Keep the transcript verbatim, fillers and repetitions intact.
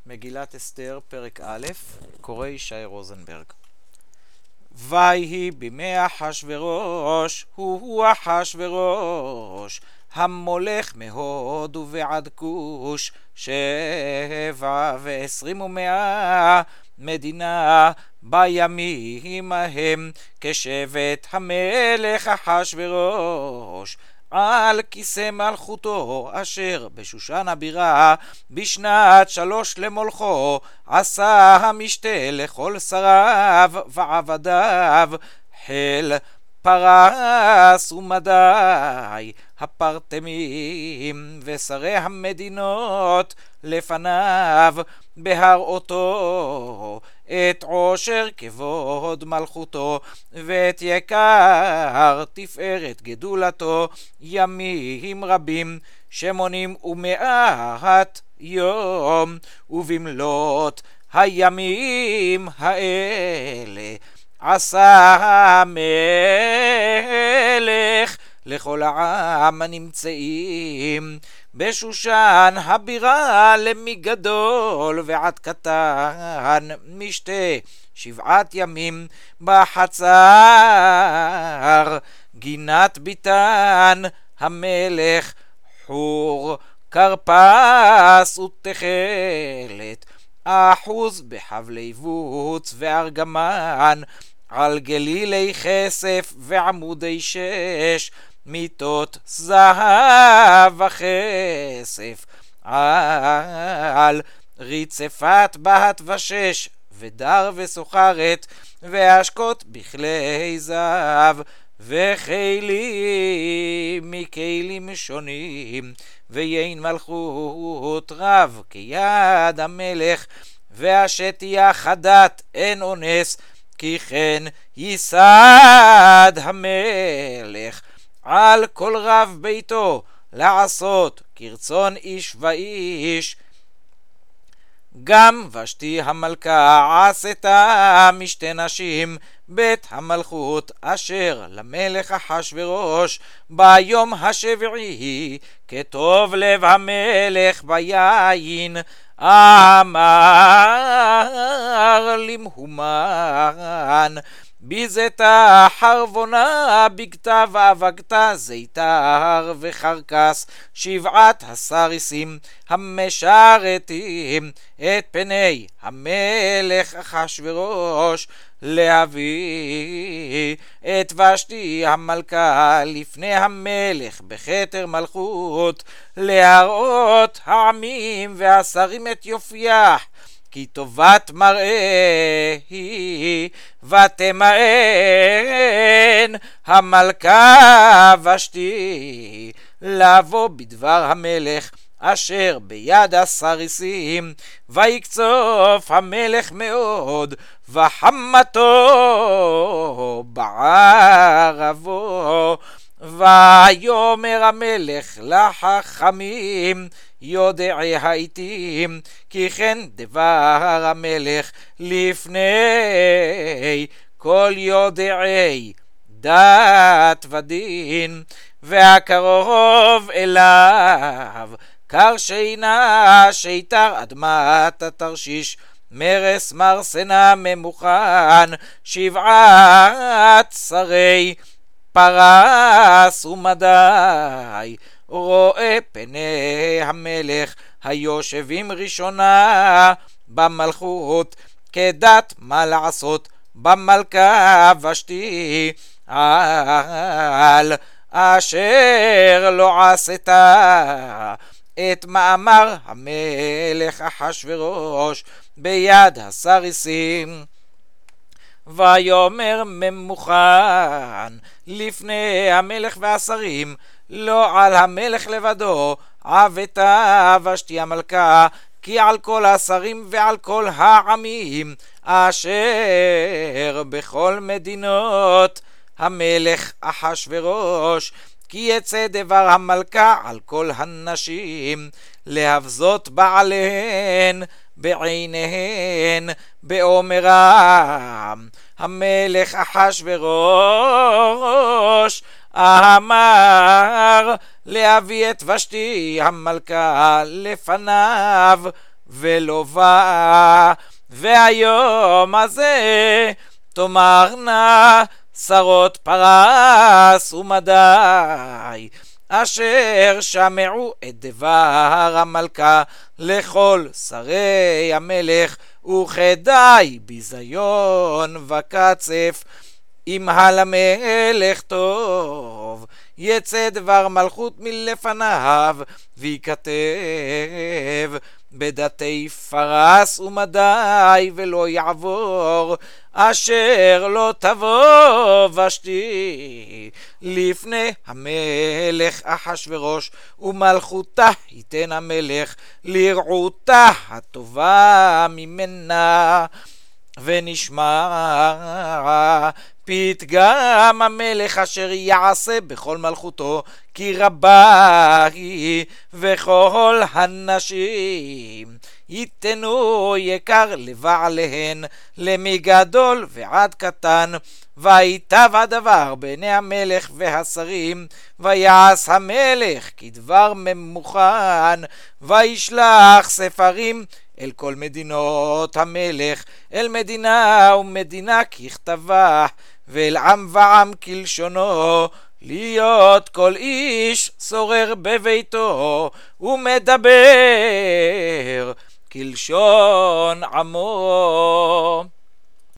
מגילת אסתר, פרק א', קורא ישי רוזנברג. ויהי בימי אחשוורוש, הוא אחשוורוש, המולך מהוד ובעד כוש, שבע ועשרים ומאה מדינה בימים ההם, כשבט המלך אחשוורוש, על כיסא מלכותו אשר בשושן הבירה, בשנת שלוש למולכו, עשה המשתה לכל שריו ועבדיו, חיל פרס ומדי הפרטמים ושרי המדינות לפניו, בהראותו את עושר כבוד מלכותו ואת יקר תפארת גדולתו, ימים רבים שמונים ומאת יום, ובמלאת הימים האלה עשה המלך לכל העם הנמצאים בשושן הבירה, למגדול ועד קטן, משתה שבעת ימים בחצר גינת ביתן המלך, חור כרפס ותכלת, אחוז בחבלי בוץ וארגמן, על גלילי כסף ועמודי שש, מיטות זהב וכסף, על ריצפת בת ושש, ודר וסוחרת, והשקות בכלי זהב, וכלים מכלים שונים, ויין מלכות רב כיד המלך, והשתייה חדת אין אונס, כי כן ייסד המלך על כל רב ביתו לעשות כרצון איש ואיש. גם ושתי המלכה עשתה משתי נשים בית המלכות אשר למלך אחשוורוש ביום השביעי, כטוב לב המלך ביין, אמר למהומן, ביזתה חרבונה בגתה ואבגתה זיתר וחרקס, שבעת הסריסים המשרתים את פני המלך אחשוורוש, להביא את ושתי המלכה לפני המלך בכתר מלכות, להראות העמים והשרים את יופייה, כי טובת מראה היא, ותמאן המלכה ושתי לבוא בדבר המלך אשר ביד הסריסים, ויקצוף המלך מאוד וחמתו בערבו, ויאמר המלך לחכמים יודעי העתים, כי כן דבר המלך לפני כל יודעי דת ודין, והקרוב אליו קר שינה שיתר אדמת התרשיש, מרס מרסנה ממוכן, שבעת שרי פרס ומדי, רואה פני המלך היושבים ראשונה במלכות, כדת מה לעשות במלכה ושתי, על אשר לא עשתה את מאמר המלך אחשוורוש ביד הסריסים. ויאמר ממוכן לפני המלך והשרים, לא על המלך לבדו עבתה ושתי המלכה, כי על כל השרים ועל כל העמים אשר בכל מדינות המלך אחשוורוש, כי יצא דבר המלכה על כל הנשים, להבזות בעליהן בעיניהן, באומרם המלך אחשוורוש אמר להביא את ושתי המלכה לפניו, ולובה, והיום הזה תאמרנה שרות פרס ומדי, אשר שמעו את דבר המלכה לכל שרי המלך, וכדאי ביזיון וקצף. אם הלמלך טוב, יצא דבר מלכות מלפניו, ויכתב בדתי פרס ומדי, ולא יעבור, אשר לא תבוא ושתי לפני המלך אחשוורוש, ומלכותה ייתן המלך לרעותה הטובה ממנה. ונשמע פתגם המלך אשר יעשה בכל מלכותו, כי רבה היא, וכל הנשים ייתנו יקר לבעליהן, למגדול ועד קטן. ויטב הדבר בעיני המלך והשרים, ויעש המלך כדבר ממוכן, וישלח ספרים אל כל מדינות המלך, אל מדינה ומדינה ככתבה, ואל עם ועם כלשונו, להיות כל איש שורר בביתו, ומדבר כלשון עמו.